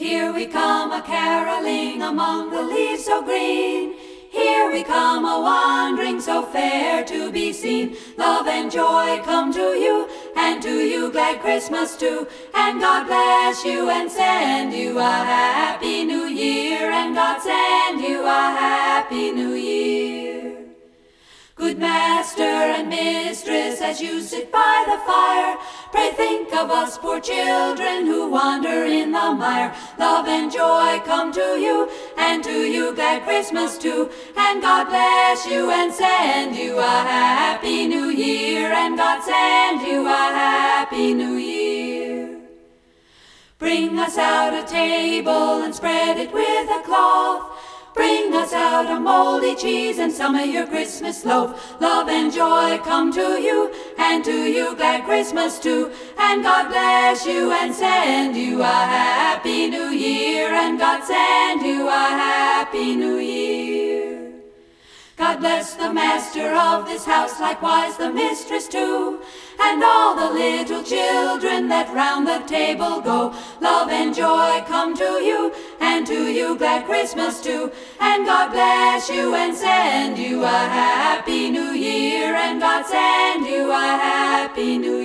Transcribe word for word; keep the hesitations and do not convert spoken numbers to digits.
Here we come a-caroling among the leaves so green. Here we come a-wandering so fair to be seen. Love and joy come to you, and to you glad Christmas too. And God bless you and send you a happy new year. And God send you a happy new year. Good master and mistress, as you sit by the fire, pray think of us poor children who wander in the mire. Love and joy come to you, and to you glad Christmas too. And God bless you and send you a happy new year. And God send you a happy new year. Bring us out a table and spread it with a cloth. Bring us out a moldy cheese and some of your Christmas loaf. Love and joy come to you, and to you glad Christmas too. And God bless you and send you a happy new year. And God send you a happy new year. God bless the master of this house, likewise the mistress too, and all the little children that round the table go. Love and joy come to you, and to you glad Christmas too. And God bless you and send you a happy new year. And God send you a happy new year.